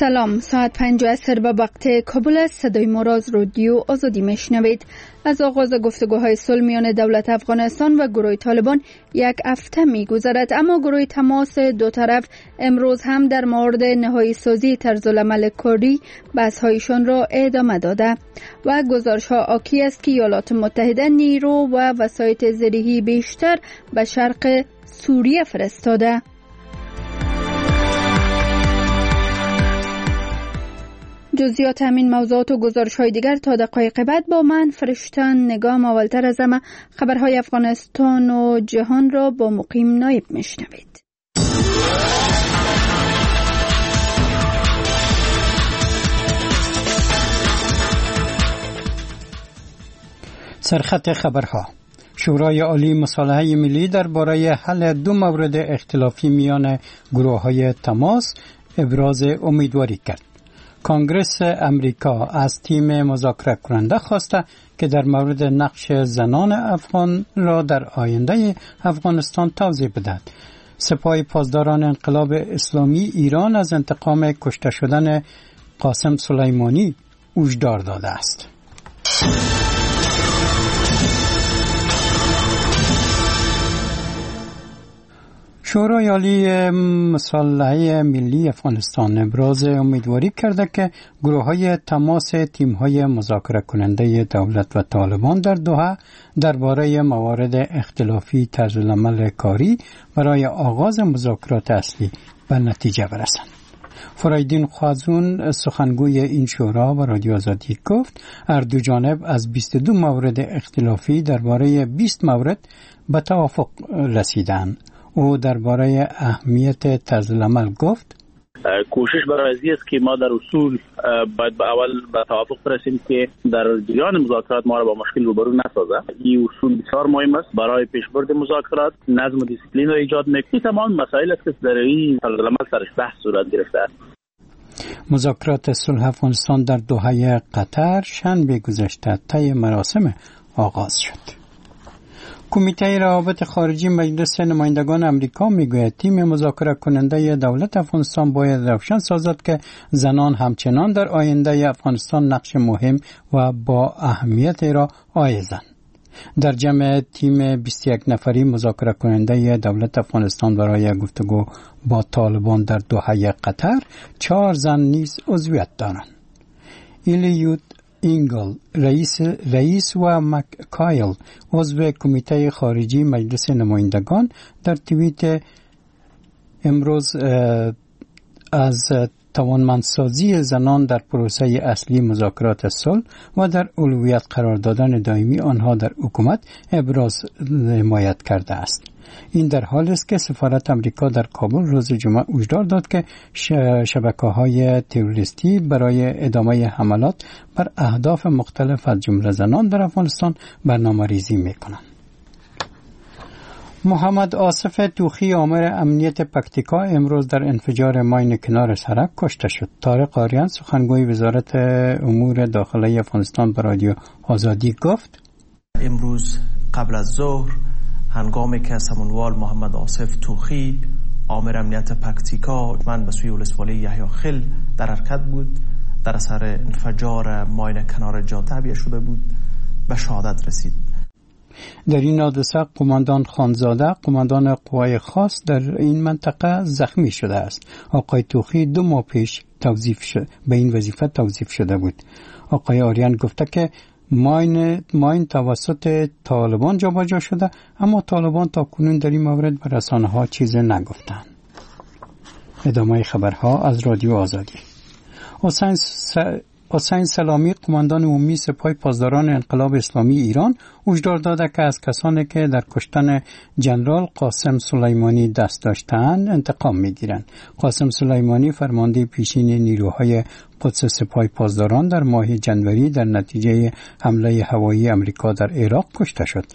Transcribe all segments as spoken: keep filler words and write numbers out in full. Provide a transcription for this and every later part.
سلام، ساعت پنج عصر به وقت کابل است. صدای ما را از رادیو آزادی میشنوید. از آغاز گفتگوهای صلح میان دولت افغانستان و گروه طالبان یک هفته میگذرد، اما گروه تماس دو طرف امروز هم در مورد نهایی سازی طرزالعمل کاری بحث‌هایشان را ادامه داده و گزارش‌ها حاکی است که ایالات متحده نیرو و وسایط زرهی بیشتر به شرق سوریه فرستاده. جزئیات همین موضوعات و گزارش‌های دیگر تا دقایق بعد با من فرشتن نگام. اولتر از همه خبرهای افغانستان و جهان را با مقیم نایب میشنوید. سرخط خبرها: شورای عالی مصالحه ملی درباره حل دو مورد اختلافی میان گروه‌های تماس ابراز امیدواری کرد. کنگره امریکا از تیم مذاکره کننده خواسته که در مورد نقش زنان افغان را در آینده افغانستان توضیح بدهد. سپاه پاسداران انقلاب اسلامی ایران از انتقام کشته شدن قاسم سلیمانی هشدار داده است. شورای عالی مصالحه ملی افغانستان ابراز امیدواری کرده که گروه‌های تماس تیم‌های مذاکره کننده دولت و طالبان در دوحه درباره موارد اختلافی طرزالعمل کاری برای آغاز مذاکرات اصلی به نتیجه برسند. فرایدین خازون سخنگوی این شورا و رادیو آزادی گفت هر دو جانب از بیست و دو مورد اختلافی درباره بیست مورد به توافق رسیدند. او درباره اهمیت طرزالعمل گفت کوشش برای ازی است که ما در اصول باید به اول به توافق برسیم که در جریان مذاکرات ما را با مشکل روبرو نسازه. این اصول بسیار مهم است برای پیشبرد مذاکرات. نظم و دیسیپلین را ایجاد می‌کنه. تمام مسائل است که در این طرزالعمل سرش بحث صورت گرفته است. مذاکرات صلح افغانستان در دوحه قطر شنبه گذشته طی مراسم آغاز شد. کمیته روابط خارجی مجلس نمایندگان امریکا میگوید تیم مذاکره کننده دولت افغانستان باید روشن سازد که زنان همچنان در آینده افغانستان نقش مهم و با اهمیت را حائزند. در جمع تیم بیست و یک نفری مذاکره کننده دولت افغانستان برای گفتگو با طالبان در دوحه قطر چهار زن نیز عضویت دارند. ایلیوت اینگل رئیس رئیس و مککایل عضو کمیته خارجی مجلس نمایندگان در توییت امروز از توانمندسازی زنان در پروسه اصلی مذاکرات صلح و در اولویت قرار دادن دائمی آنها در حکومت ابراز حمایت کرده است. این در حالی است که سفارت امریکا در کابل روز جمعه هشدار داد که شبکه‌های تروریستی برای ادامه حملات بر اهداف مختلف از جمله زنان در افغانستان برنامه‌ریزی می‌کنند. محمد آصف توخی آمر امنیت پکتیکا امروز در انفجار ماین کنار سرک کشته شد. طارق آریان سخنگوی وزارت امور داخلی افغانستان به رادیو آزادی گفت امروز قبل از ظهر هنگامی که سمنوال محمد آصف توخی آمر امنیت پکتیکا من به سوی ولسوالی یحیی خیل در حرکت بود، در اثر انفجار ماین کنار جاده بیه شده بود، به شهادت رسید. در این حادثه قماندان خانزاده قماندان قوای خاص در این منطقه زخمی شده است. آقای توخی دو ماه پیش توظیف شد به این وظیفه توظیف شده بود. آقای آریان گفته که ماین ماین توسط طالبان جابجا شده، اما طالبان تا کنون در این مورد به رسانه‌ها چیزی نگفتند. ادامه خبرها از رادیو آزادی. حسین س... حسین سلامی قماندان عمومی سپاه پاسداران انقلاب اسلامی ایران هشدار داده که از کسانی که در کشتن ژنرال قاسم سلیمانی دست داشتند انتقام میگیرند. قاسم سلیمانی فرمانده پیشین نیروهای قدس سپاه پاسداران در ماه جنوری در نتیجه حمله هوایی امریکا در عراق کشته شد.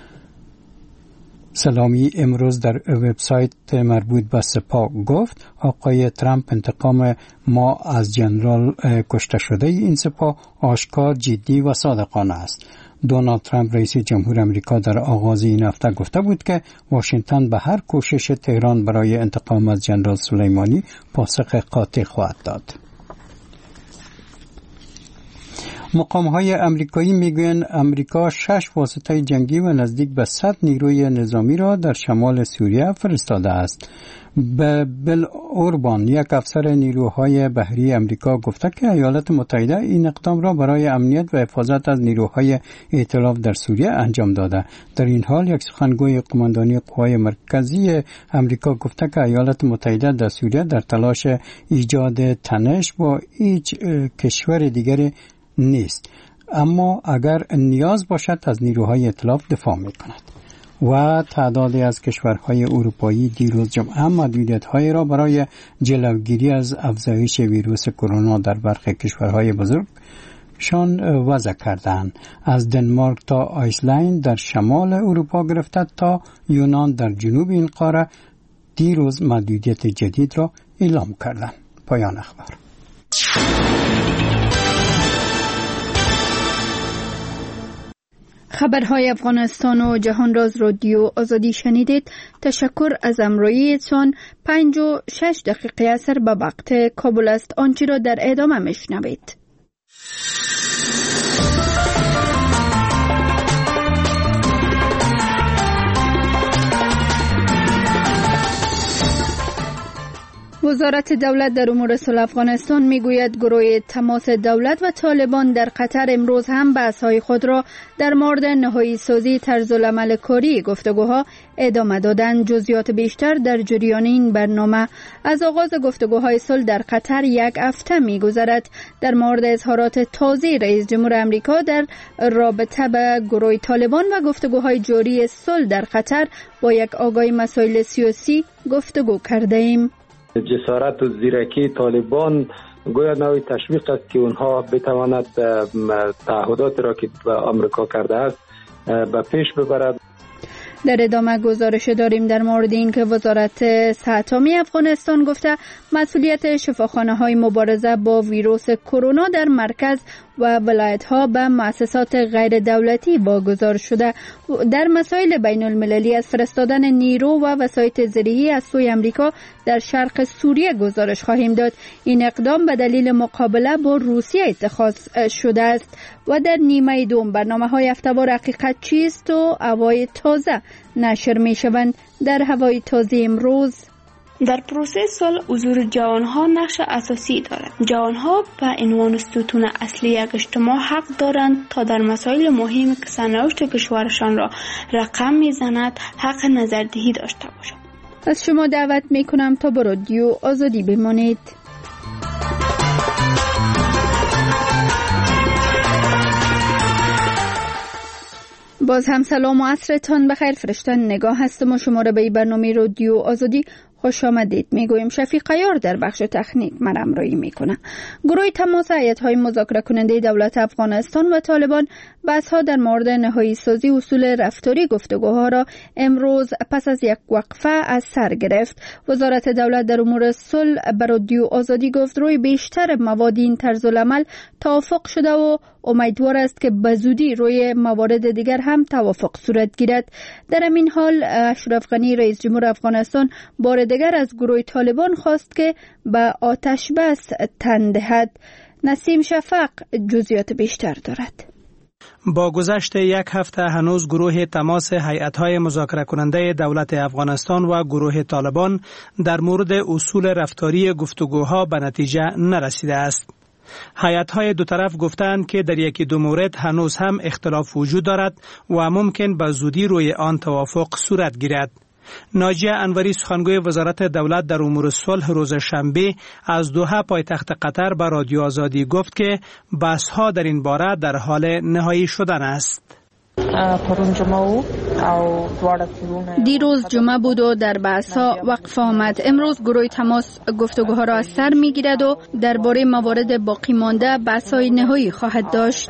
سلامی امروز در وبسایت مربوط به سپاه گفت آقای ترامپ انتقام ما از ژنرال کشته شده این سپاه آشکار، جدی و صادقانه است. دونالد ترامپ رئیس جمهور آمریکا در آغاز این هفته گفته بود که واشنگتن به هر کوشش تهران برای انتقام از ژنرال سلیمانی پاسخ قاطع خواهد داد. مقام‌های آمریکایی میگویند آمریکا شش واسطه جنگی و نزدیک به صد نیروی نظامی را در شمال سوریه فرستاده است. به بل اوربان، یک افسر نیروهای بحری آمریکا، گفته که ایالات متحده این اقدام را برای امنیت و حفاظت از نیروهای ائتلاف در سوریه انجام داده. در این حال یک سخنگوی قماندانی قوای مرکزی آمریکا گفته که ایالات متحده در سوریه در تلاش ایجاد تنش با هیچ کشور دیگری نیست، اما اگر نیاز باشد از نیروهای ائتلاف دفاع می‌کند. و تعدادی از کشورهای اروپایی دیروز جمعه محدودیت‌های را برای جلوگیری از افزایش ویروس کرونا در برخی کشورهای بزرگ شان وضع کردند. از دنمارک تا آیسلند در شمال اروپا گرفته تا یونان در جنوب این قاره دیروز محدودیت جدید را اعلام کردند. پایان اخبار. خبرهای افغانستان و جهان راز رادیو آزادی شنیدید. تشکر از همراهیتان. پنج و شش دقیقه اثر به وقت کابل است. آنچه را در ادامه میشنوید. وزارت دولت در امور صلح افغانستان میگوید گروه تماس دولت و طالبان در قطر امروز هم بحث‌های خود را در مورد نهایی سازی طرزالعمل کاری گفتگوها ادامه دادند. جزئیات بیشتر در جریان این برنامه. از آغاز گفتگوهای صلح در قطر یک هفته میگذرد. در مورد اظهارات تازه رئیس جمهور آمریکا در رابطه به گروه طالبان و گفتگوهای جاری صلح در قطر با یک آگاهی مسائل سیاسی گفتگو کرده ایم. جسارت و زیرکی طالبان گویا نوعی تشویق است که اونها بتواند تعهدات را که به آمریکا کرده است به پیش ببرد. در ادامه گزارش داریم در مورد این که وزارت صحت عامه افغانستان گفته مسئولیت شفاخانه‌های مبارزه با ویروس کرونا در مرکز و ولایت‌ها به مؤسسات غیر دولتی واگذار شده. در مسائل بین المللی از فرستادن نیرو و وسایط زرعی از سوی آمریکا در شرق سوریه گزارش خواهیم داد. این اقدام به دلیل مقابله با روسیه اتخاذ شده است. و در نیمه دوم برنامه‌های هفته‌وار حقیقت چیست و هوای تازه نشر می‌شوند. در هوای تازه امروز در پروسه صلح حضور جوانها نقش اساسی دارد. جوانها به عنوان ستون اصلی یک اجتماع حق دارند تا در مسائل مهمی که سرنوشت کشورشان را رقم میزند حق نظردهی داشته باشند. از شما دعوت میکنم تا با رادیو آزادی بمانید. باز هم سلام و عصرتان بخیر. فرشتن نگاه هستم و شما را به برنامه رادیو آزادی خوش آمدید میگویم. شفیق عیار در بخش تکنیک من همراهی میکنه. گروه تماس هیئت‌های مذاکره کننده دولت افغانستان و طالبان بحث‌ها در مورد نهایی سازی اصول رفتاری گفتگوها را امروز پس از یک وقفه از سر گرفت. وزارت دولت در امور صلح به رادیو آزادی گفت روی بیشتر مواد این طرزالعمل توافق شده و امیدوار است که به زودی روی موارد دیگر هم توافق صورت گیرد. در همین حال اشرف غنی رئیس جمهور افغانستان بار دیگر از گروه طالبان خواست که به آتش بس تن دهد. نسیم شفق جزئیات بیشتر دارد. با گذشت یک هفته هنوز گروه تماس هیئت‌های مذاکره کننده دولت افغانستان و گروه طالبان در مورد اصول رفتاری گفتگوها به نتیجه نرسیده است. هیئت‌های دو طرف گفتند که در یکی دو مورد هنوز هم اختلاف وجود دارد و ممکن به زودی روی آن توافق صورت گیرد. ناجیه انوری سخنگوی وزارت دولت در امور صلح روز شنبه از دوحه پایتخت قطر به رادیو آزادی گفت که بحث‌ها در این باره در حال نهایی شدن است. دیروز جمعه بود و در بحث‌ها وقفه آمد. امروز گروه تماس گفتگوها را از سر می‌گیرد و درباره موارد باقی مانده بحث‌های نهایی خواهد داشت.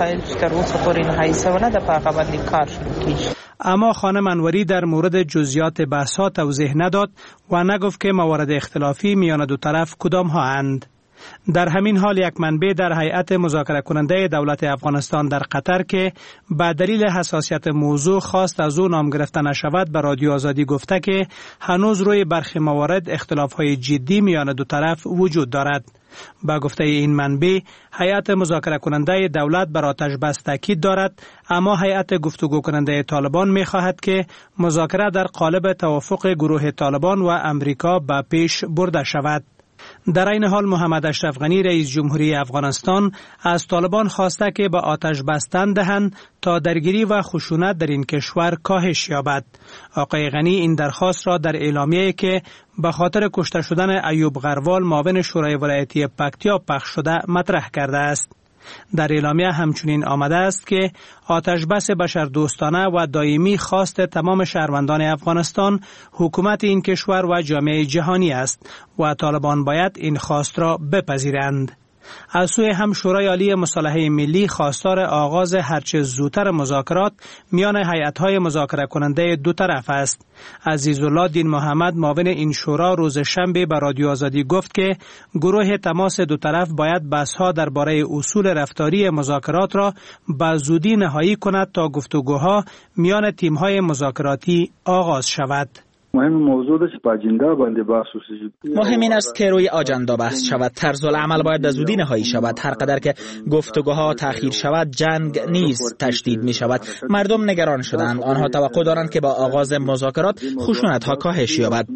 اما خانم انوری در مورد جزئیات بحث‌ها توضیح نداد و نگفت که موارد اختلافی میان دو طرف کدام ها اند. در همین حال یک منبع در هیئت مذاکره کننده دولت افغانستان در قطر که به دلیل حساسیت موضوع خواست از او نام گرفته نشود به رادیو آزادی گفته که هنوز روی برخی موارد اختلاف‌های جدی میان دو طرف وجود دارد. با گفته این منبع، هیئت مذاکره کننده دولت بر آتش بس تاکید دارد، اما هیئت گفتگو کننده طالبان می خواهد که مذاکره در قالب توافق گروه طالبان و امریکا به پیش برده شود. در این حال محمد اشرف غنی رئیس جمهوری افغانستان از طالبان خواسته که به آتش بستن دهند تا درگیری و خشونت در این کشور کاهش یابد. آقای غنی این درخواست را در اعلامیه‌ای که به خاطر کشته شدن ایوب غروال معاون شورای ولایتی پکتیا پخش شده مطرح کرده است. در اعلامیه همچنین آمده است که آتش بس بشردوستانه و دائمی خواست تمام شهروندان افغانستان، حکومت این کشور و جامعه جهانی است و طالبان باید این خواست را بپذیرند. از سوی هم شورای عالی مصالحه ملی خواستار آغاز هرچه زودتر مذاکرات میان هیئت‌های مذاکره کننده دو طرف است. عزیزالله دین محمد معاون این شورا روز شنبه به رادیو آزادی گفت که گروه تماس دو طرف باید بحث‌ها درباره اصول رفتاری مذاکرات را به زودی نهایی کند تا گفتگوها میان تیم‌های مذاکراتی آغاز شود. مهم موضوع است که اجندا باندې بحث وشي. مهم این است که روی آجندا بحث شود. طرز العمل باید به زودی نهایی شود. هر قدر که گفتگوها تأخیر شود جنگ نیز تشدید می شود. مردم نگران شدند. آنها توقع دارند که با آغاز مذاکرات خشونت ها کاهش یابد.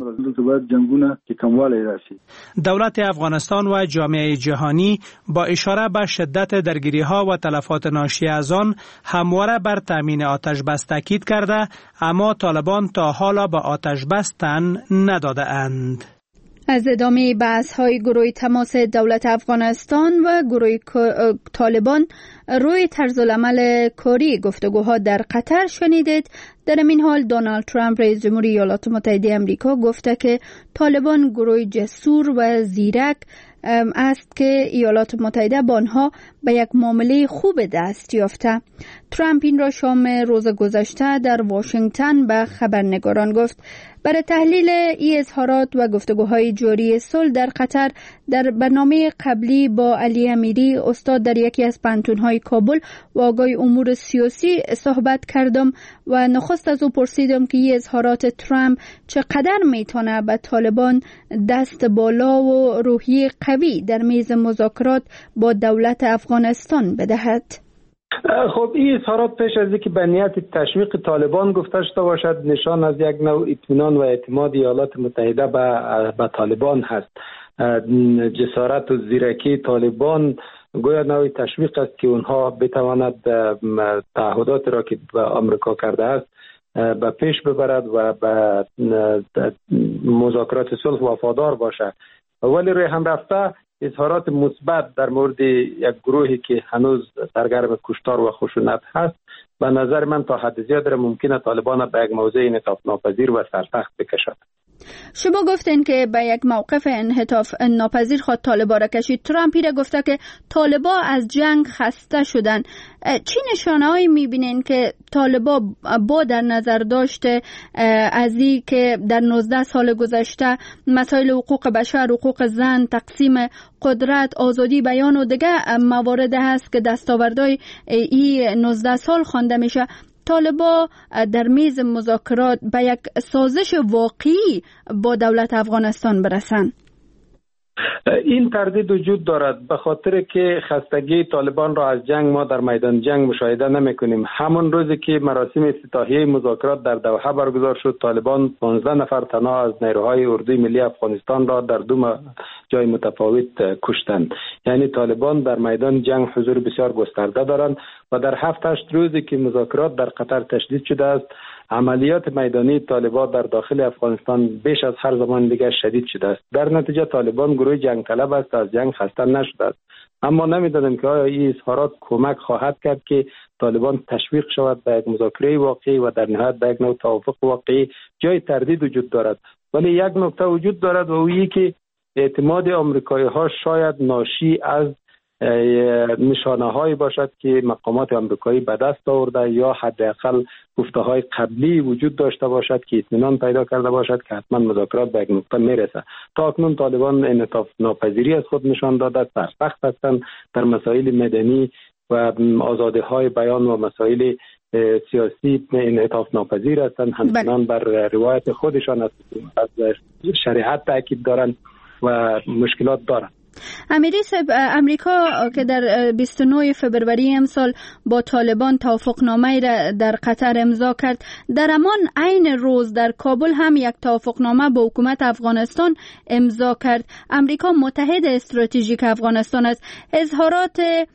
دولت افغانستان و جامعه جهانی با اشاره به شدت درگیری ها و تلفات ناشی از آن همواره بر تامین آتش بس تاکید کرده، اما طالبان تا حالا به آتش بس تن نداده اند. از ادامه بحث های گروه تماس دولت افغانستان و گروه طالبان روی طرز العمل کاری گفتگوها در قطر شنیدید. در این حال دونالد ترامپ رئیس جمهوری ایالات متحده آمریکا گفته که طالبان گروه جسور و زیرک است که ایالات متحده با آنها به یک معامله خوب دست یافته. ترامپ این را شام روز گذشته در واشنگتن به خبرنگاران گفت. برای تحلیل این اظهارات و گفتگوهای جاری صلح در قطر در برنامه قبلی با علی امیری استاد در یکی از پانتون‌های کابل و آگاه امور سیاسی صحبت کردم و نخست از او پرسیدم که این اظهارات ترامپ چقدر میتونه به طالبان دست بالا و روحیه قوی در میز مذاکرات با دولت افغانستان بدهد. خب این اظهارات پیش از اینکه به نیت تشویق طالبان گفته شده باشد نشان از یک نوع اطمینان و اعتماد ایالات متحده به به طالبان هست. جسارت و زیرکی طالبان گویا نوع تشویق است که اونها بتواند تعهدات را که به آمریکا کرده است به پیش ببرد و به مذاکرات صلح وفادار باشد. ولی روی هم رفته اظهارات مثبت در مورد یک گروهی که هنوز سرگرم کشتار و خشونت هست به نظر من تا حد زیاد ممکنه طالبان به یک موضع انعطاف ناپذیر و سرسخت بکشد. شما گفتین که به یک موقف انعطاف ناپذیر خود طالبا را کشید. ترامپ را گفته که طالبا از جنگ خسته شدن. چی نشانه‌هایی می‌بینین که طالبا با در نظر داشته از این که در نوزده سال گذشته مسائل حقوق بشر، حقوق زن، تقسیم قدرت، آزادی بیان و دیگه موارد هست که دستاوردهای این نوزده سال خوانده میشه، طالبا در میز مذاکرات به یک سازش واقعی با دولت افغانستان برسند؟ این تردید وجود دارد به خاطر که خستگی طالبان را از جنگ ما در میدان جنگ مشاهده نمی کنیم. همون روزی که مراسم افتتاحیه مذاکرات در دوحه برگزار شد طالبان پانزده نفر تنها از نیروهای اردوی ملی افغانستان را در دو جای متفاوت کشتند. یعنی طالبان در میدان جنگ حضور بسیار گسترده دارند و در هفت هشت روزی که مذاکرات در قطر تشدید شده است عملیات میدانی طالبان در داخل افغانستان بیش از هر زمان دیگر شدید شده است. در نتیجه طالبان گروه جنگ طلب است، از جنگ خسته نشده است. اما نمیدانم که آیا این اظهارات کمک خواهد کرد که طالبان تشویق شود به یک مذاکره واقعی و در نهایت به یک نوع توافق واقعی. جای تردید وجود دارد، ولی یک نکته وجود دارد و اویی که اعتماد آمریکایی ها شاید ناشی از نشانه هایی باشد که مقامات آمریکایی به دست آورده یا حداقل گفته های قبلی وجود داشته باشد که اطمینان پیدا کرده باشد که حتما مذاکرات به یک نقطه میرسه. تا اکنون طالبان انعطاف ناپذیری از خود نشان داده، سرسخت هستند در مسائل مدنی و آزادی های بیان و مسائل سیاسی انعطاف ناپذیر هستند، همچنان بر روایت خودشان از شریعت تاکید دارند و مشکلات دارند. امیری صاحب، امریکا که در بیست و نه فوریه امسال با طالبان توافقنامه را در قطر امضا کرد، در همان عین روز در کابل هم یک توافقنامه با حکومت افغانستان امضا کرد. امریکا متحد استراتژیک افغانستان است. اظهارات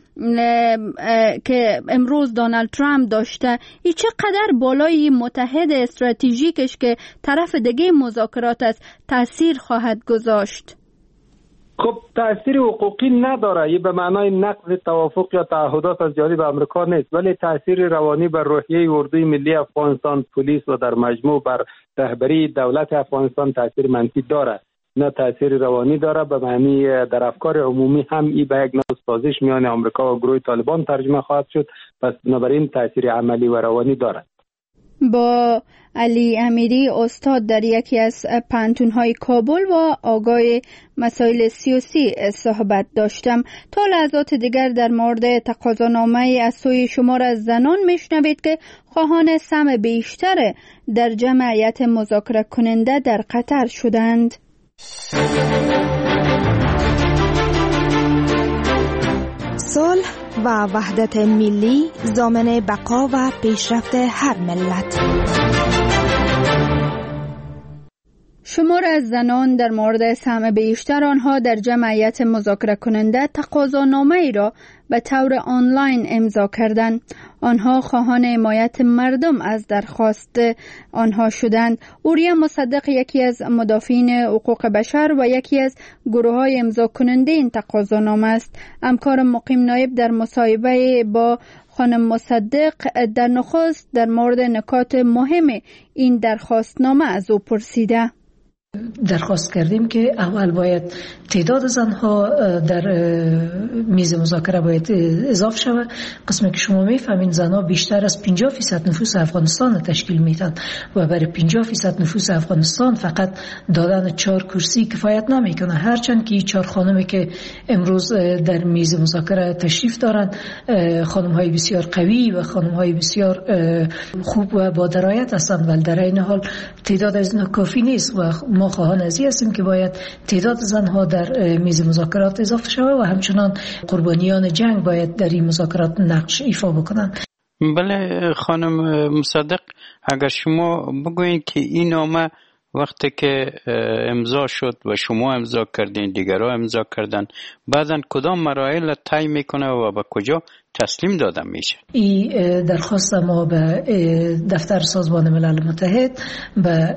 که امروز دونالد ترامپ داشته، این چقدر بالای متحد استراتژیکش که طرف دیگه مذاکرات است تاثیر خواهد گذاشت؟ خب تأثیر حقوقی نداره، یه به معنای نقض توافق یا تعهدات از جانب آمریکا نیست، ولی تأثیر روانی بر روحیه اردوی ملی افغانستان، پلیس و در مجموع بر رهبری دولت افغانستان تأثیر منفی داره، نه تأثیر روانی داره. به معنی در افکار عمومی هم ای به یک نوع سازش میان آمریکا و گروه طالبان ترجمه خواهد شد، پس بنابراین تأثیر عملی و روانی دارد. با علی امیری، استاد در یکی از پانتون‌های کابل و آگاه مسائل سیاسی صحبت داشتم. تا لحظات دیگر در مورد تقاضانامه از سوی شمار از زنان میشنوید که خواهان سهم بیشتر در جمعیت مذاکره کننده در قطر شدند. صلح و وحدت ملی ضامن بقا و پیشرفت هر ملت. شمار از زنان در مورد سهم بیشتر آنها در جمعیت مذاکره کننده تقاضانامه ای را به طور آنلاین امضا کردند. آنها خواهان حمایت مردم از درخواست آنها شدند. اوریا مصدق یکی از مدافعین حقوق بشر و یکی از گروه‌های امضا کننده این تقاضانامه است. همکار مقیم نایب در مصاحبه با خانم مصدق در نخست در مورد نکات مهم این درخواستنامه از او پرسیده. درخواست کردیم که اول باید تعداد زنها در میز مذاکره باید اضافه شود. قسمی که شما میفهمین زنها بیشتر از پنجاه درصد نفوس افغانستان تشکیل میدن و برای پنجاه درصد نفوس افغانستان فقط دادن چهار کرسی کفایت نمیکنه. هرچند که چهار خانمی که امروز در میز مذاکره تشریف دارند خانم های بسیار قوی و خانم های بسیار خوب و با درایت هستند، ولی در این حال تعداد از اینا کافی نیست و ما خواهان ازی هستیم که باید تعداد زنها در میز مذاکرات اضافه شود و همچنان قربانیان جنگ باید در این مذاکرات نقش ایفا بکنند. بله خانم مصدق، اگر شما بگویید که این نامه وقتی که امضا شد و شما امضا کردین، دیگرها امضا کردن، بعداً کدام مراحل طی میکنه و به کجا تسلیم داده میشه؟ این درخواست ما به دفتر سازمان ملل متحد، به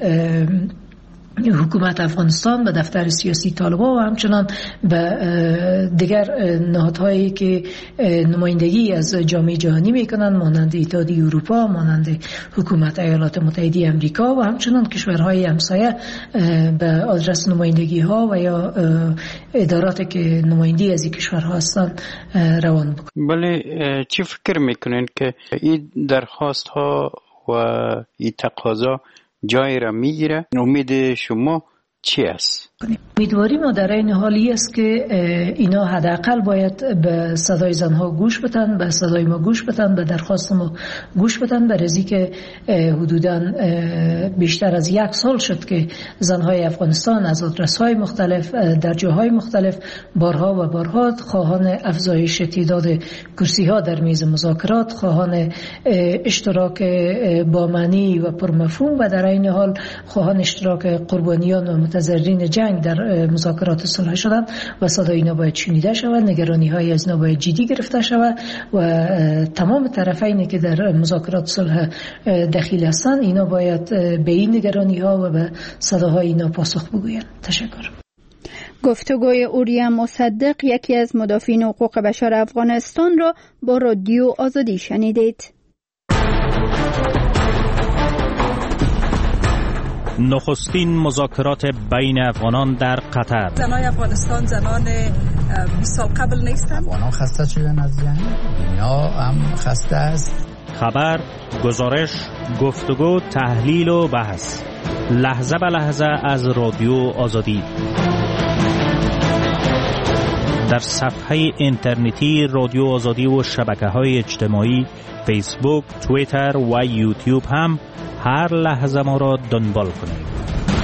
حکومت افغانستان، به دفتر سیاسی طالبان و همچنان به دیگر نهادهایی که نمایندگی از جامعه جهانی میکنند مانند اتحادیه اروپا، مانند حکومت ایالات متحده آمریکا و همچنان کشورهای همسایه به آدرس نمایندگی ها و یا اداراتی که نمایندی از این کشورها هستند روان بکنند. بله، چی فکر میکنین که این درخواست ها و این تقاضا جای را میگیره؟ امید شما چی است؟ امیدواری ما در این حالی است که اینا حداقل باید به صدای زنها گوش بدن، به صدای ما گوش بدن، به درخواست ما گوش بدن. برای که حدوداً بیشتر از یک سال شد که زنهای افغانستان از آدرس‌های مختلف در جاهای مختلف بارها و بارها خواهان افزایش تعداد کرسی‌ها در میز مذاکرات، خواهان اشتراک با معنی و پرمفهوم و در این حال خواهان اشتراک قربانیان و متضررین جنگ در مذاکرات صلح شدند و صدای اینا باید شنیده شود، نگرانی های از اینا باید جدی گرفته شود و تمام طرفینی که در مذاکرات صلح دخیل هستند اینا باید به این نگرانی ها و به صداهای اینا پاسخ بگویند. تشکر. گفتگوی اوریا مصدق یکی از مدافعین حقوق بشر افغانستان را با رادیو آزادی شنیدید. نخستین مذاکرات بین افغانان در قطر. زنان افغانستان زنان بیست سال قبل نیستن. افغانان خسته شدن از جنگ، دنیا هم خسته است. خبر، گزارش، گفتگو، تحلیل و بحث، لحظه به لحظه از رادیو آزادی. در صفحه اینترنتی رادیو آزادی و شبکه‌های اجتماعی فیسبوک، توییتر و یوتیوب هم هر لحظه ما را دنبال کنید.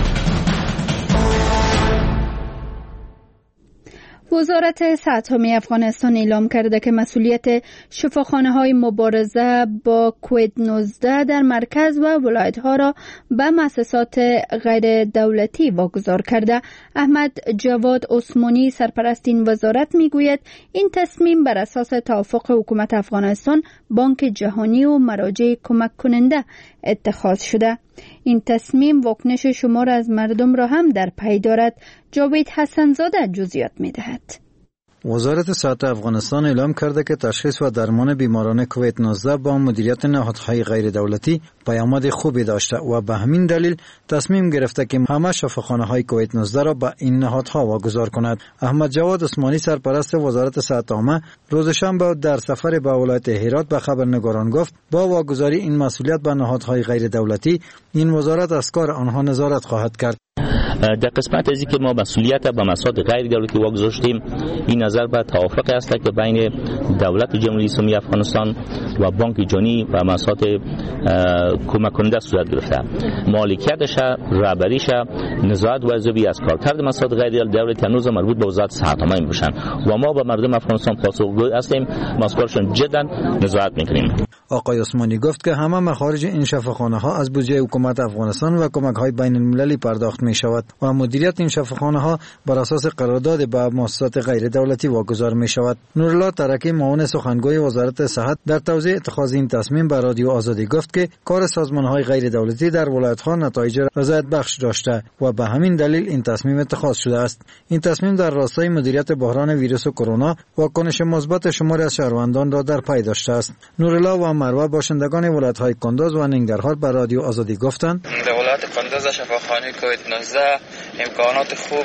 وزارت صحت عامه افغانستان اعلام کرده که مسئولیت شفاخانه‌های مبارزه با کووید نوزده در مرکز و ولایت‌ها را به مؤسسات غیر دولتی واگذار کرده. احمد جواد عثمانی سرپرست این وزارت میگوید این تصمیم بر اساس توافق حکومت افغانستان، بانک جهانی و مراجع کمک کننده اتخاذ شده. این تصمیم واکنش شمار از مردم را هم در پی دارد. جاوید حسنزاده جزئیات می‌دهد. وزارت صحت افغانستان اعلام کرده که تشخیص و درمان بیماران کووید نوزده با مدیریت نهادهای غیر دولتی پیامد خوبی داشته و به همین دلیل تصمیم گرفته که همه شفاخانه‌های کووید نوزده را به این نهادها واگذار کند. احمد جواد عثمانی سرپرست وزارت صحت عامه روز شنبه در سفر به ولایت هرات به خبرنگاران گفت با واگذاری این مسئولیت به نهادهای غیر دولتی، این وزارت از کار آنها نظارت خواهد کرد. در قسمت ازی که ما مسئولیت به مسائل غیر دولتی واگذاشتیم، این نظر به توافق است که بین دولت جمهوری اسلامی افغانستان و بانک جهانی و مسائل کمک کننده صورت گرفته. مالکیتش، رهبریش، نظارت و ارزیابی از کارکرد مسائل غیر دولتی هنوز مربوط به وزارت صحت عامه میباشن و ما به مردم افغانستان پاسخگوی هستیم، مسئولشون جدا نظارت میکنیم. آقای عثمانی گفت که همه مخارج این شفاخانه ها از بودجه حکومت افغانستان و کمک های بین المللی پرداخت می شود و مدیریت این شفاخانه ها بر اساس قرارداد با مؤسسات غیر دولتی واگذار می شود. نورالله ترکی معاون سخنگوی وزارت صحت در توضیح اتخاذ این تصمیم به رادیو آزادی گفت که کار سازمان های غیر دولتی در ولایت ها نتایج رضایت بخش داشته و به همین دلیل این تصمیم اتخاذ شده است. این تصمیم در راستای مدیریت بحران ویروس کرونا و کنش مثبت شماری از شهروندان را در پی داشته است. نورالله و مروه باشندگان ولایت‌های کندوز و ننگرهار به رادیو آزادی گفتند در ولایت کندوز شفاخانه کووید نوزده امکانات خوب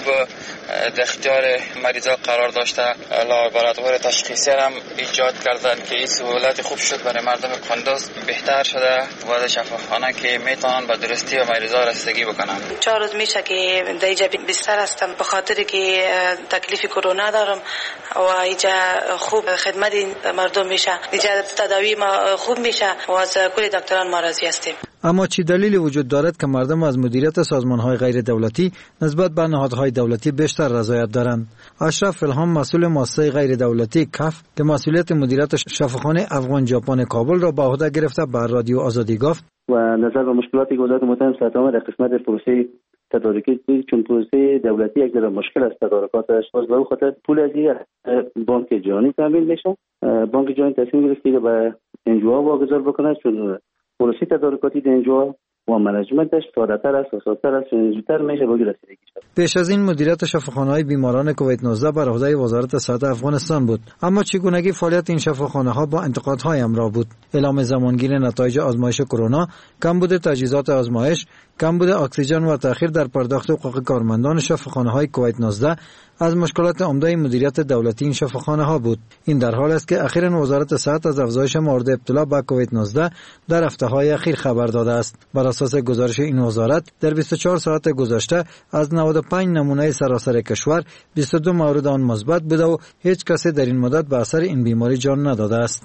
در اختیار مریضا قرار داشته. لابراتوار تشخیصی هم ایجاد کردن که این سهولت خوب شد برای مردم کندوز، بهتر شده و شفاخانه که میتونن به درستی و مریضا رسیدگی بکنن. چهار روز میشه که در اینجا بستر هستم به خاطر که تکلیف کرونا دارم و اینجا خوب خدمت مردم میشه، اینجا تداوی ما خوب میشه و از کل دکتران ما راضی هستیم. اما چی دلیلی وجود دارد که مردم از مدیریت سازمان‌های غیر دولتی نسبت به نهادهای دولتی بیشتر رضایت دارند؟ اشرف الهام مسئول مؤسسه غیر دولتی کف که مسئولیت مدیریت شفاخانه افغان ژاپن کابل را به عهده گرفته بر رادیو آزادی گفت و نظر به مشکلاتی که وزارت محترم صحت عامه در قسمت پروسه تدارکی چون پروسه دولتی یک ذره مشکل است تدارکاتش، باز به خاطر پول از بانک جهانی تامین میشه. بانک جهانی تصمیم گرفت که به انجوها واگذار بکنه چون پروسه تدارکاتی در انجوها و منیجمنتش ساده‌تر است و ساده‌تر است و زودتر میشه به رسیدگی شود. پیش از این مدیریت شفاخانه‌های بیماران کووید نوزده بر عهده وزارت صحت افغانستان بود، اما چگونگی فعالیت این شفاخانه‌ها با انتقادهای همراه بود. اعلام زمانگیر نتایج آزمایش کرونا، کمبود تجهیزات آزمایش، کمبود اکسیژن و تأخیر در پرداخت حقوق کارمندان شفاخانه‌های کووید نوزده از مشکلات عمده مدیریت دولتی این شفاخانه‌ها بود. این در حال است که اخیراً وزارت صحت از افزایش موارد ابتلا به کووید نوزده در هفته‌های اخیر خبر داده است. بر اساس گزارش این وزارت در بیست و چهار ساعت گذشته از نود و پنج نمونه سراسر کشور بیست و دو مورد آن مثبت بوده و هیچ کسی در این مدت به اثر این بیماری جان نداده است.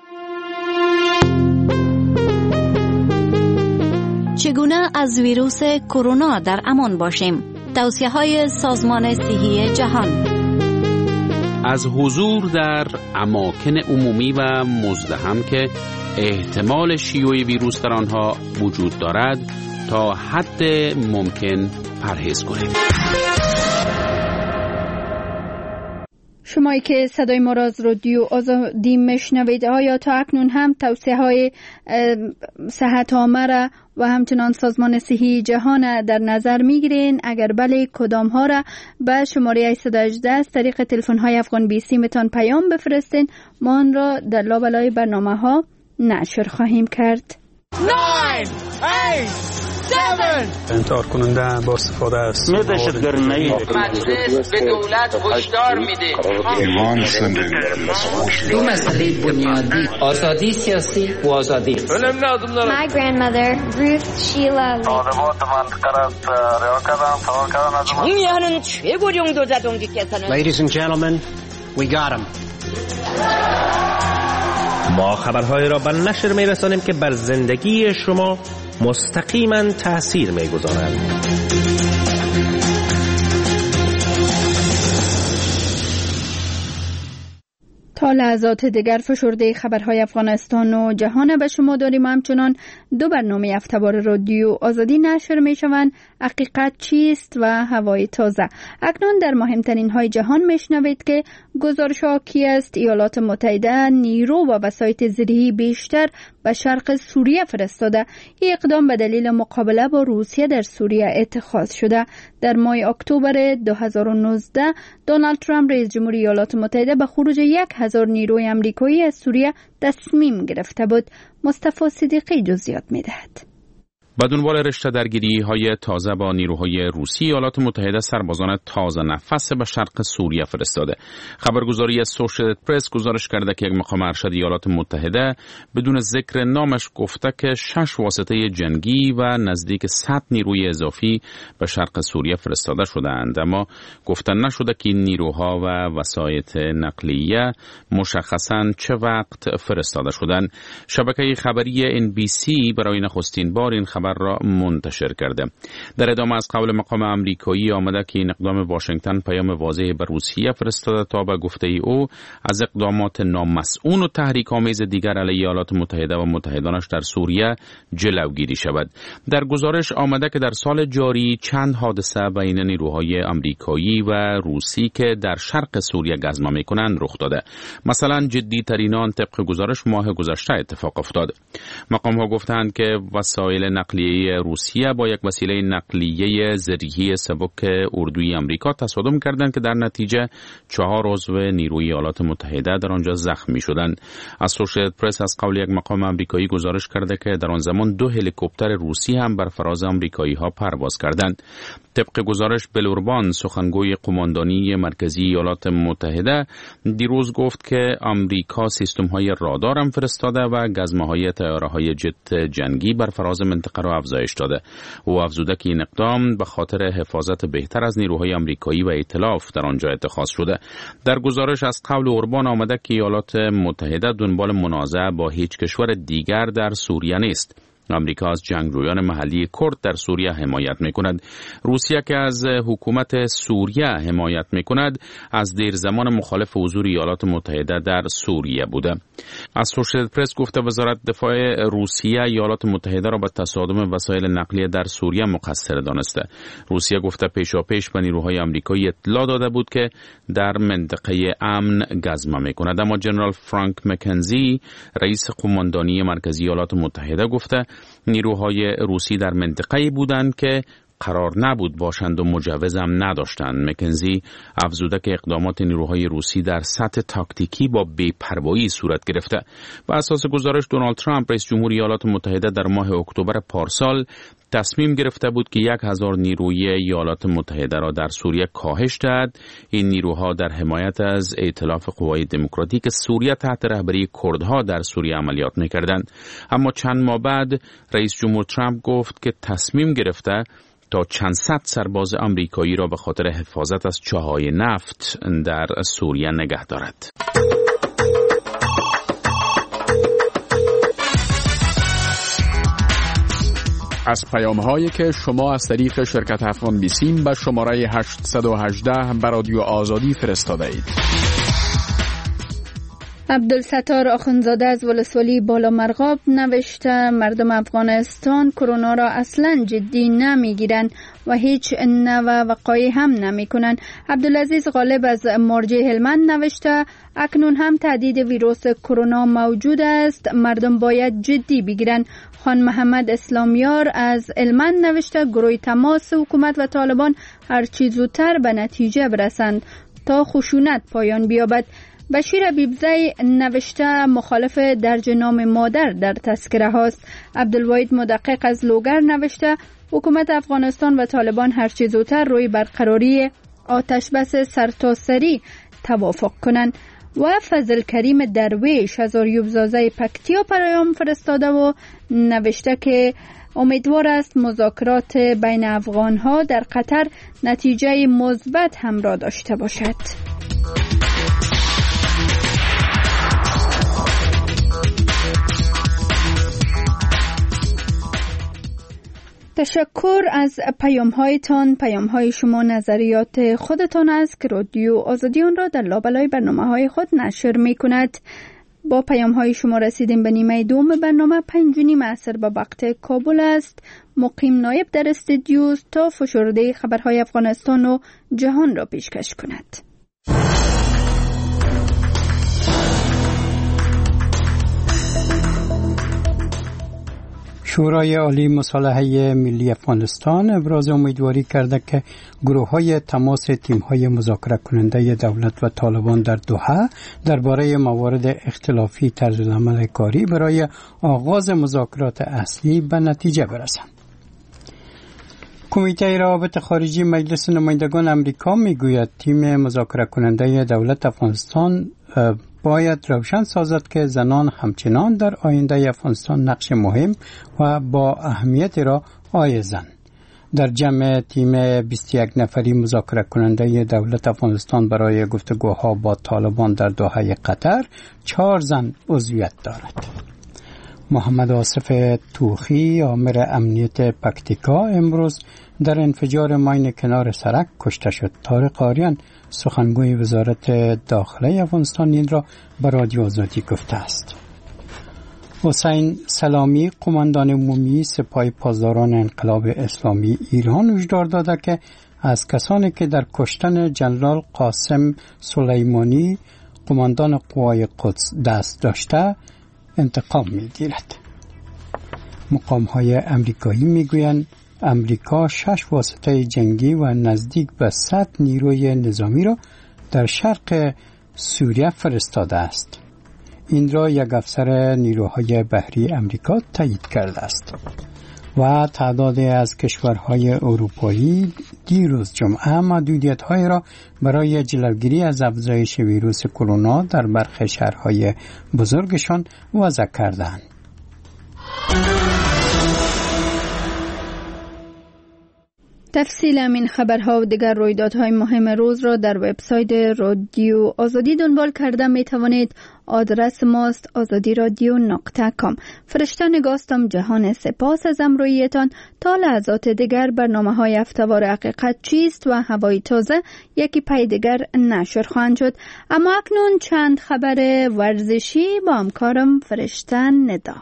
چگونه از ویروس کرونا در امان باشیم؟ توصیه‌های سازمان صحی جهان. از حضور در اماکن عمومی و مزدحم که احتمال شیوع ویروس در آنها وجود دارد تا حد ممکن پرهیز کنید. شمایی که صدای ما را از رادیو آزادی میشنوید، آیا تا اکنون هم توصیه های صحت عامه را و همچنان سازمان صحی جهان در نظر میگیرین؟ اگر بله، کدام ها را به شماره هشت یک هشت از طریق تلفن های افغان بیسی میتون پیام بفرستین، ما آن را در لابلای برنامه ها نشر خواهیم کرد. nine, eight, انتحار کننده با استفاده از دهشتگردی مجلس به دولت هشدار میده ایمان زندگی دو مسئله بنیادی آزادی سیاسی و آزادی My grandmother Ruth Sheila 정의하는 최고령 도자동기께서는 Ladies and gentlemen, we got him. ما خبرهای را به نشر می‌رسانیم که بر زندگی شما مستقیما تأثیر می‌گذارند. تا لحظات دیگر فشرده خبرهای افغانستان و جهان به شما داریم. همچنان دو برنامه هفته‌وار رادیو آزادی نشر می شوند: حقیقت چیست و هوای تازه. اکنون در مهمترین های جهان می شنوید که گزارش حاکی است ایالات متحده نیرو و وسایط زیره‌ای بیشتر به شرق سوریه فرستاده. این اقدام به دلیل مقابله با روسیه در سوریه اتخاذ شده. در ماه اکتبر دو هزار و نوزده دونالد ترامپ رئیس جمهوری ایالات متحده به خروج یک هزار نیروی آمریکایی از سوریه تصمیم گرفته بود. مصطفی صدیقی جزئیات می‌دهد. با دنبال رشته درگیری های تازه با نیروهای روسی، ایالات متحده سربازان تازه نفس به شرق سوریه فرستاده. خبرگزاری اسوشییتد پرس گزارش کرده که یک مقام ارشد ایالات متحده بدون ذکر نامش گفته که شش واسطه جنگی و نزدیک صد نیروی اضافی به شرق سوریه فرستاده شدند، اما گفته نشده که این نیروها و وسایط نقلیه مشخصاً چه وقت فرستاده شدند. شبکه خبری ان بی سی برای نخستین بار این خبر را منتشر کرده. در ادامه از قول مقام آمریکایی آمده که این اقدام واشنگتن پیام واضحی به روسیه فرستاده تا به گفته ای او از اقدامات نامسئول و تحریک‌آمیز دیگر علیه ایالات متحده و متحدانش در سوریه جلوگیری شود. در گزارش آمده که در سال جاری چند حادثه بین نیروهای آمریکایی و روسی که در شرق سوریه گزمه می‌کنند رخ داده. مثلا جدی ترین آن طبق گزارش ماه گذشته اتفاق افتاد. مقام ها گفتند که وسایل نقلیه روسیه با یک وسیله نقلیه زرهی سبک اردوی آمریکا تصادم کردند که در نتیجه چهار عضو نیروی ایالات متحده در آنجا زخمی شدند. اسوشییتد پرس از قول یک مقام آمریکایی گزارش کرده که در آن زمان دو هلیکوپتر روسی هم بر فراز آمریکایی ها پرواز کردند. طبق گزارش بلوربان سخنگوی قماندانی مرکزی ایالات متحده دیروز گفت که آمریکا سیستم های رادار هم فرستاده و گزمه های طیاره های جت جنگی بر فراز منطقه را افزایش داده. او افزوده که این اقدام به خاطر حفاظت بهتر از نیروهای آمریکایی و ائتلاف در آنجا اتخاذ شده. در گزارش از قول اوربان آمده که ایالات متحده دنبال منازعه با هیچ کشور دیگر در سوریه نیست. آمریکا از جنگجویان محلی کرد در سوریه حمایت می‌کند. روسیه که از حکومت سوریه حمایت می‌کند از دیر زمان مخالف حضور ایالات متحده در سوریه بوده. اسوشییتد پرس گفته وزارت دفاع روسیه ایالات متحده را به تصادم وسایل نقلیه در سوریه مقصر دانسته. روسیه گفته پیشاپیش به نیروهای آمریکایی اطلاع داده بود که در منطقه امن گزمه می‌کند، اما جنرال فرانک مکنزی رئیس قماندانی مرکزی ایالات متحده گفته نیروهای روسی در منطقه‌ای بودند که قرار نبود باشند و مجوز هم نداشتند. مکنزی افزوده که اقدامات نیروهای روسی در سطح تاکتیکی با بی‌پروایی صورت گرفته. و اساس گزارش دونالد ترامپ رئیس جمهوری ایالات متحده در ماه اکتبر پارسال تصمیم گرفته بود که یک هزار نیروی ایالات متحده را در سوریه کاهش دهد. این نیروها در حمایت از ائتلاف قوای دموکراتیک سوریه تحت رهبری کردها در سوریه عملیات می‌کردند. اما چند ماه بعد رئیس جمهور ترامپ گفت که تصمیم گرفته تا چند صد سرباز آمریکایی را به خاطر حفاظت از چاهای نفت در سوریه نگه دارد. از پیام هایی که شما از طریق شرکت افغان بیسیم به شماره هشت یک هشت به رادیو آزادی فرستاده اید. عبدالستار آخونزاده از ولسوالی بالا مرغاب نوشته مردم افغانستان کرونا را اصلا جدی نمیگیرند و هیچ نوع وقایع هم نمی کنند. عبدالعزیز غالب از مارجه هلمند نوشته اکنون هم تهدید ویروس کرونا موجود است، مردم باید جدی بگیرند. خان محمد اسلامیار از هلمند نوشته گروه تماس حکومت و طالبان هرچی زودتر به نتیجه برسند تا خشونت پایان بیابد. بشیر بیبزی نوشته مخالف درج نام مادر در تذکره هاست. عبدالواحد مدقق از لوگر نوشته حکومت افغانستان و طالبان هرچه زودتر روی برقراری آتش بس سرتاسری توافق کنند. و فضل کریم درویش از آریوب زازه پکتیا پیام فرستاده و نوشته که امیدوار است مذاکرات بین افغان ها در قطر نتیجه مثبت همراه داشته باشد. تشکر از پیام هایتان. پیام های شما نظریات خودتان است که رادیو آزادی آن را در لابلای برنامه های خود نشر می کند. با پیام های شما رسیدیم به نیمه دوم برنامه. پنج و نیم عصر به وقت کابل است. مقیم نایب در استودیو تا فشرده خبرهای افغانستان و جهان را پیشکش کند. شورای عالی مصالحه ملی افغانستان ابراز امیدواری کرده که گروه‌های تماس تیم‌های مذاکره کننده دولت و طالبان در دوحه درباره موارد اختلافی طرزالعمل کاری برای آغاز مذاکرات اصلی به نتیجه برسند. کمیته روابط خارجی مجلس نمایندگان امریکا میگوید تیم مذاکره کننده دولت افغانستان باید روشن سازد که زنان همچنان در آینده افغانستان نقش مهم و با اهمیت را حائزند. در جمع تیم بیست و یک نفری مذاکره کننده دولت افغانستان برای گفتگوها با طالبان در دوحه قطر چهار زن عضویت دارد. محمد آصف توخی آمر امنیت پکتیکا امروز در انفجار ماین کنار سرک کشته شد. طارق آریان سخنگوی وزارت داخله افغانستان این را به رادیو آزادی گفته است. حسین سلامی قماندان عمومی سپاه پاسداران انقلاب اسلامی ایران هشدار داده که از کسانی که در کشتن جنرال قاسم سلیمانی قماندان قوای قدس دست داشته انتقام می‌گیرد. مقام‌های امریکایی می‌گویند امریکا شش واسطه جنگی و نزدیک به صد نیروی نظامی را در شرق سوریه فرستاده است. این را یک افسر نیروهای بحری امریکا تایید کرده است. و تعدادی از کشورهای اروپایی دیروز جمعه محدودیت‌های را برای جلوگیری از افزایش ویروس کرونا در برخی شهرهای بزرگشان وضع کردند. تفصیل این خبرها و دیگر رویدادهای مهم روز را در وبسایت رادیو آزادی دنبال کرده می توانید. آدرس ماست آزادی رادیو نقطه کام. فرشته نگاستم جهان سپاس از امرویتان. تا لحظات دیگر برنامه های هفته‌وار حقیقت چیست و هوای تازه یکی پی دیگر نشر خواهند شد. اما اکنون چند خبر ورزشی با همکارم فرشته ندا.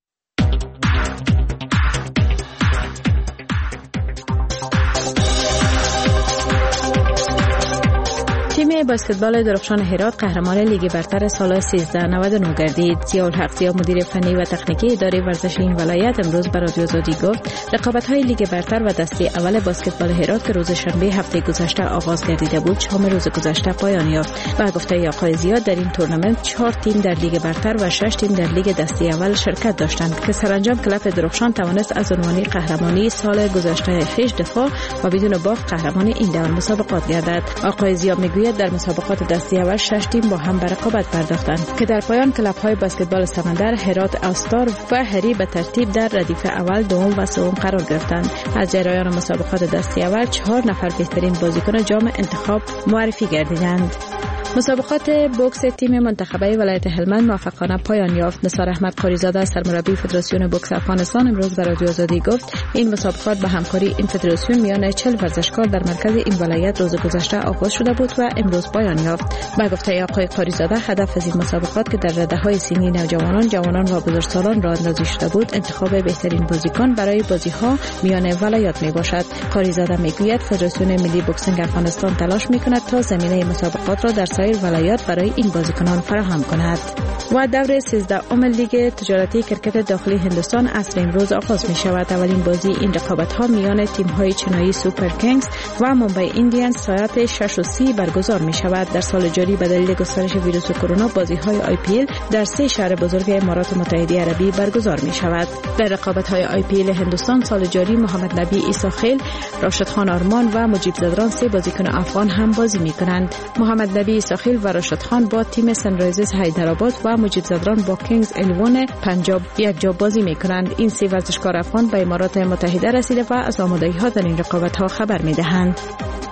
تیم بسکتبال درخشان هرات قهرمان لیگ برتر سال سیزده نود و نه گردید. ضیاءالحق ضیا مدیر فنی و تکنیکی اداره ورزش این ولایت امروز به رادیو آزادی گفت رقابت‌های لیگ برتر و دسته اول بسکتبال هرات که روز شنبه هفته گذشته آغاز گردیده بود شام روز گذشته پایان یافت. و گفته آقای ضیا در این تورنمنت چهار تیم در لیگ برتر و شش تیم در لیگ دسته اول شرکت داشتند که سرانجام کلب درخشان توانست از عنوان قهرمانی سال گذشته خویش دفاع و بدون باخت قهرمان این دور مسابقات گردد. آقای ضیا میگوید در مسابقات دسته اول شش تیم با هم به رقابت پرداختند که در پایان کلب‌های بسکتبال سمندر، هرات آستار و هری به ترتیب در ردیف اول، دوم و سوم قرار گرفتند. از جریان مسابقات دسته اول چهار نفر بهترین بازیکن جام انتخاب معرفی گردیدند. مسابقات بوکس تیم منتخبه ولایت هلمند موفقانه پایان یافت. نثار احمد قاریزاده سرمربی فدراسیون بوکس افغانستان امروز به رادیو آزادی گفت این مسابقات به همکاری این فدراسیون میان چهل ورزشکار در مرکز این ولایت روز گذشته آغاز شده بود و امروز پایان یافت. با گفته آقای قاریزاده هدف از این مسابقات که در رده‌های سنی نوجوانان، جوانان و بزرگسالان راه اندازی شده بود انتخاب بهترین بازیکن برای بازی‌ها میان ولایات میباشد. قاریزاده میگوید فدراسیون ملی بوکسینگ افغانستان تلاش میکند تا زمینه مسابقات را در سایر ولایات برای این بازیکنان فراهم کند. و دور سیزده ام لیگ تجارتی کرکت داخلی هندوستان عصر امروز آغاز می شود. اولین بازی این رقابت ها میان تیم های چنایی سوپر کینگز و ممبئی ایندیانز ساعت شش و سی برگزار می شود. در سال جاری به دلیل گسترش ویروس کرونا بازی های آی پی ال در سه شهر بزرگ امارات متحده عربی برگزار می شود. در رقابت های آی پی ال هندوستان سال جاری محمد نبی عیسی، راشد خان آرمان و مجیب زدران سه بازیکن افغان هم بازی می کنند. محمد نبی عیسی و راشد خان با تیم سنرایزرز حیدرآباد و مجیب زدران با کینگز الیون پنجاب یک جا بازی می کنند. این سه ورزشکار افغان به امارات متحده رسیده و از آمادگی ها در این رقابت ها خبر می دهند.